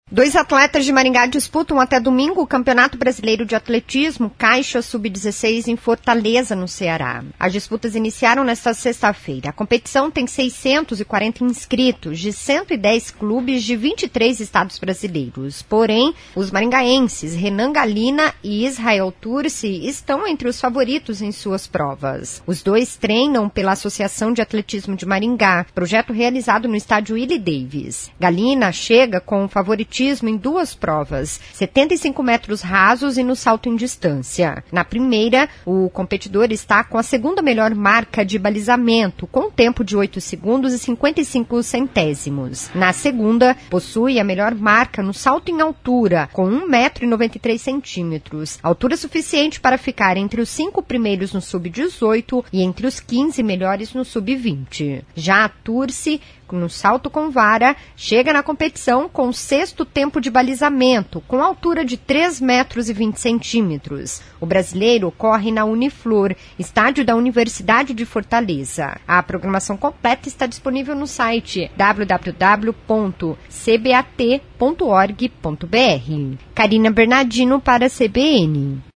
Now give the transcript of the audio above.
2 atletas de Maringá disputam até domingo o Campeonato Brasileiro de Atletismo Caixa Sub-16 em Fortaleza, no Ceará. As disputas iniciaram nesta sexta-feira. A competição tem 640 inscritos de 110 clubes de 23 estados brasileiros. Porém, os maringaenses Renan Galina e Israel Turci estão entre os favoritos em suas provas. Os dois treinam pela Associação de Atletismo de Maringá, projeto realizado no estádio Willie Davis. Galina chega com favoritismo em 2 provas, 75 metros rasos e no salto em distância. Na primeira, o competidor está com a segunda melhor marca de balizamento, com tempo de 8 segundos e 55 centésimos. Na segunda, possui a melhor marca no salto em altura, com 1,93 m, altura suficiente para ficar entre os 5 primeiros no sub-18 e entre os 15 melhores no sub-20. Já a Turci, no salto com vara, chega na competição com o 6º tempo de balizamento, com altura de 3,20 m. O brasileiro corre na Uniflor, estádio da Universidade de Fortaleza. A programação completa está disponível no site www.cbat.org.br. Karina Bernardino para a CBN.